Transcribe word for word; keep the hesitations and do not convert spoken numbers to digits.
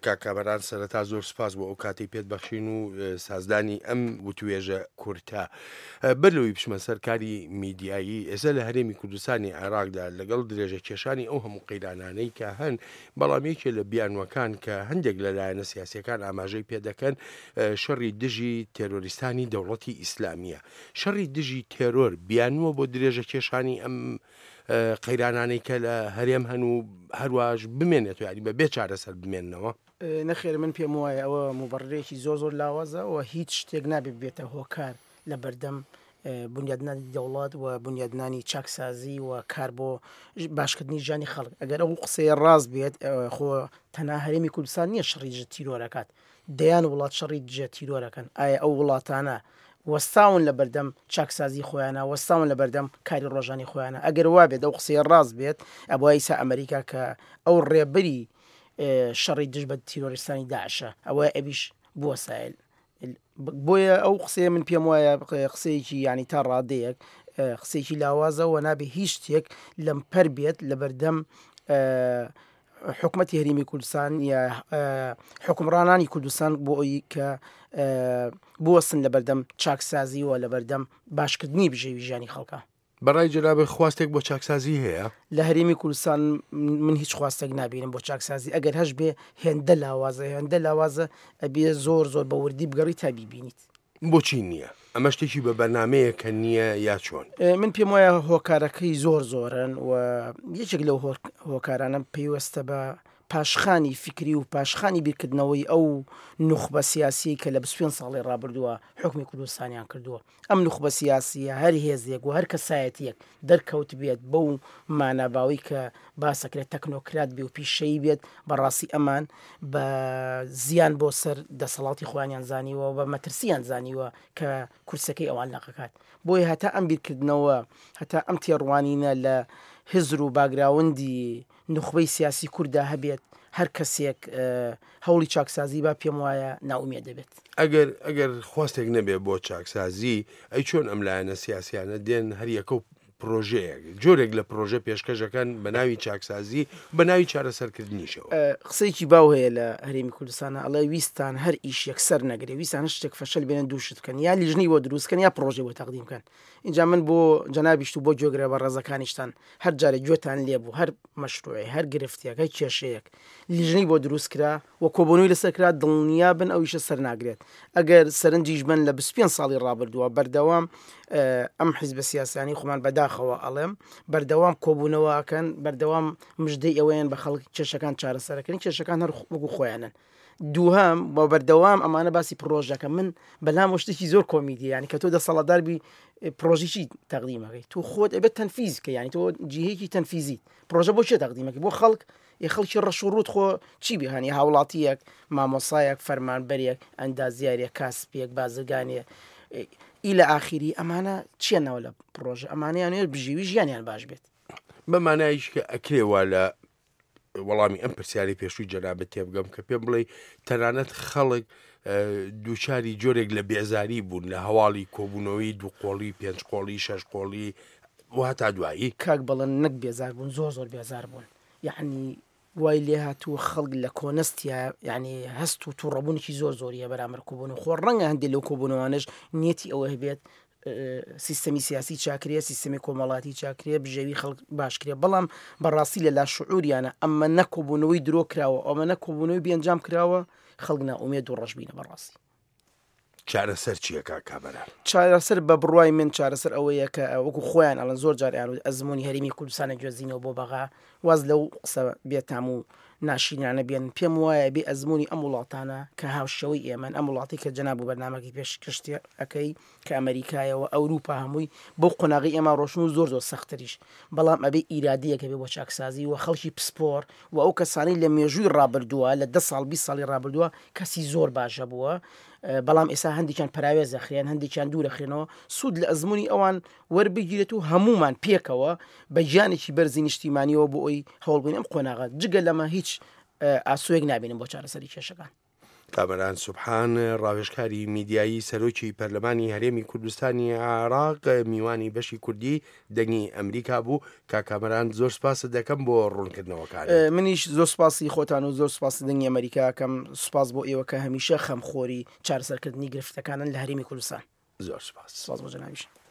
کاکەبەران سەرەتا زۆر سپاس بۆ ئەو کاتی پێت بەخشین و سازدانی ئەم وتوێژە کورتە. بەرلەوەی بچمە سەرکاری میدیایی ئێستا لە هەرێمی کوردستانی عێراقدا لەگەڵ درێژە کێشانی ئەو هەموو قەیرانانەی کە هەن بەڵامێکی لە بیانوەکان کە هەندێک لەلایەنە سیاسیەکان ئاماژەی پێدەکەن شەڕی دژی تێرۆریستانی دەوڵەتی ئیسلامیە. شەڕی دژی تێرۆر بیانوە بۆ درێژە کێشانی ئەم قەیرانانەی کە لە هەرێم هەن و هەروەش بمێنێت و یاری بە بێ چارەسەر بمێننەوە. نەخێر من پێم وایە ئەوە موبەڕێکی زۆر زۆر لاوازە و هیچ شتێک نابێت بێتە هۆکار لە بەردەم بنیادنانی دەوڵات و بنیادنانی چاکسازی و کار بۆ باشکردنی ژیانی خەڵک. ئەگەر ئەو قسەیە ڕاست بێت خۆ تەنها هەرێمی کوردستان نییە شەڕی دژە تیرۆرەکات، دەیان وڵات شەڕی دژە تیرۆرەکەن. ئایا ئەو وڵاتانە وەستاون لە بەردەم چاکسازی خۆیانە، وەستاون لە بەردەم کاری ڕۆژانی خۆیانە؟ ئەگەر وا بێت ئەو قسەیە ڕاست بێت ئەبووە ئیسا ئەمریکا کە ئەو ڕێبەری شەڕی دژ بە تیرۆریستانی داعشە ئەوە ئەبیش بووە سایل. بۆیە ئەو قسەیە من پێم وایە قسەیەکی ینی تا ڕادەیەک قسێکی لاوازەوە نابێ هیچ شتێک لەم پەر بێت لە بەردەم حکومەتی هەرێمی کوردستان یا حکومڕانانی کوردستان بۆ ئەوی کە بوەستن لە بەردەم چاکسازیەوە لە بەردەم باشکردنی بژێوی ژیانی خەڵکە. بەڕای جەنابێ خواستێک بۆ چاکسازی هەیە؟ لە هەرێمی کوردستان من هیچ خواستێک نبینم بۆ چاکسازی. ئەگەر هەش بێ هێندە لاوازە هێندە لاوازە ئەبێ زۆر زۆر بە وردی بگەڕی تا بیبینیت. بۆچی نییە؟ ئەمە شتێکی بە بەرنامەیە کە نییە یا چۆن؟ من پێم وایە هۆکارەکەی زۆر زۆرن و یەکێک لەو هۆکارانە پێیوەستە بە پاشخانی فکری و پاشخانی بیرکردنەوەی ئەو نوخبە سیاسی کە لە بیست ساڵی ڕابردووە حکمی کوردستانیان کردووە. ئەم نوخبە سیاسیە هەر هێزێک و هەر کەسایەتیەک دەرکەوت بێت بەو ماناباوی کە باسەکرێت تەکنۆکرات بێ و پیشەیی بێت بەڕاستی ئەمان بە زیان بۆ سەر دەسەڵاتی خۆیانیان زانیوە و بە مەترسیان زانیوە کە کورسەکەی ئەوان نەقەکات. بۆیە هەتا ئەم بیرکردنەوە هەتا ئەم تێڕوانینە لە هزر و باگراوندی نخبەی سیاسی کووردا هەبێت هەر کەسێک هەوڵی چاکسازی با پێم وایە ناومێ دەبێت. ئەگەر ئەگەر خواستێک نەبێ بۆ چاکسازی ئەی چۆن ئەم لایەنە سیاسیانە دێن هەر یەکە و پرۆژەیەک جۆرێک لە پرۆژە پێشکەشەکەن بە ناوی چاکسازی بە ناوی چارەسەرکردنیشەوە. قسەیکی باو هەیە لە هەرێمی کوردستانە ئەڵێ ویستان هەر ئیش یەکسەر نەگرێ، ویستان شتێک فەشەل بێنن دووشت بکەن یا لیژنی بۆ دروستکەن یا پرۆژێ بۆ تەقدیم بکەن. اینجا من بۆ جەنابیشت و بۆ جۆگرە بە ڕێزەکانیشتان هەر جارێک گوێتان لێبوو هەر مەشروعی هەر گرفتیەک هەر کێشەیەک لیژنی بۆ دروستکرا و کۆبوونەوەی لەسەرکرا دڵنیا بن ئەو ئیشە سەر ناگرێت. ئەگەر سەرنجیش بن لە بیست و پێنج ساڵی ڕابردووە بەردەوام ئەم حیزبە سیاسانی خۆمان بەداخەوە ئەڵێم بەردەوام کۆبوونەوەکەن بەردەوام مژدەی ئەوەیان بە خەڵک کێشەکان چارەسەرەکەن کێشەکان هەر وەکو خۆیانن. دووهام بە بەردەوام ئەمانە باسی پرۆژەکە من بەلام شتێکی زۆر کۆمیدی ینی کە تۆ دەسەڵاتداربی پرۆژیی تەقدیمەکەی تو خۆت ئەبێت تەنفیز کە ینی تۆ جیهەیەکی تەنفیزی پرۆژە بۆ چێ تەقدیمەکەی بۆ خەڵک خەڵکی ڕەشوڕوت خۆ چی بهانی هاوڵاتیەک مامۆسایەک فەرمانبەرێک ئەندازیارێک کاسپێک بازرگانێ ئیلە ئاخیری ئەمانە چیانەوە لە پرۆژە ئەمانەیانێت بژیوی ژیانیان باش بێت. بەمانایش کە ئەکرێوە لە وەڵامی ئەم پرسیاری پێشووی جەنابەت تێبگەم کە پێم بڵێ تەنانەت خەڵک دووچاری جۆرێک لە بێزاری بوون لە هەواڵی کۆبوونەوەی دوو قۆڵی پێنج قۆڵی شەش قۆڵی و هەتا دوایی کاک بەڵێن نەک بێزار بوون زۆر زۆر بێزار بوون. یعنی وای لێ هاتووە خەڵک لە کۆنەستیا یعنی هەست و تووڕەبوونێکی زۆر زۆریە بەرامبەر کۆبوون و خۆ ڕەنگە هەندێک لەو کۆبوونەوانش نیەتی ئەوە هەبێت سیستەمی سیاسی چاکرێ سیستەمی کۆمەڵاتی چاکرێ بژێوی خەڵک باشکرێ. بەڵام بەڕاستی لە لا شعوریانە ئەمە نەکۆبوونەوەی درۆ کراوە ئەمە نەکۆبوونەوەی بێنجام کراوە خەڵک ناومێد و ڕەشبینە. بەڕاستی چارەسەر چییە کاکەبەرە؟ چارەسەر بە بڕوای من چارەسەر ئەوەیە کە وەکو خۆیان ئەڵەن زۆر جاریان ئەزمموی هەرێمی کوردستانە گوێزینەوە بۆ بەغا واز لەو قسە بێتام و ناشینانە بێن. پێم وایە بێ ئەزمموی ئەم وڵاتانە کە هاوشەوەی ئێمە ئەم وڵاتی کە جەناب و بەرنامەکەی پێش کشتی ئەەکەی کە ئەمریکایەوە ئەوروپا هەمووی بۆ قۆناغی ئێمە ڕۆشن و زۆر زۆر سەختریش بەڵام ئەبێ ئیرادیەکە بێ بۆ چاکسازی و خەڵکی پسپۆر و ئەو کەسانی لە مێژووی ڕابردووە لە دە ساڵ بیست ساڵی ڕابردووە کەسی زۆر باشە بووە. بەڵام ئێستا هەندێکیان پراوێز دەخرێن هەندێکیان دوورەخێنەوە سوود لە ئەزمموی ئەوان وەربگیرێت و هەمومان پێکەوە بە گیانێکی بەرزی نیشتیمانیەوە بۆ ئەوی هەوڵبووین ئەم قۆناغات جگە لەمە هیچ ئاسوەیەک نابێنم بۆ چارەسەری کێشەکان. کامەران سوبحان ڕاوێژکاری میدیایی سەرۆکی پەرلەمانی هەرێمی کوردستانی عێراق میوانی بەشی کوردی دەنگی ئەمریکا بوو. کا کامەران زۆر سپاس دەکەم بۆ ڕوونکردنەوەکان. منیش زۆر سپاسی خۆتان و زۆر سپاس دەنگی ئەمریکاکەم سوپاس بۆ ئێوە کە هەمیشە خەمخۆری چارەسەرکردنی گرفتەکانن لە هەرێمی کوردستان. زۆر سپاس. سپاس بۆ جەنابیش.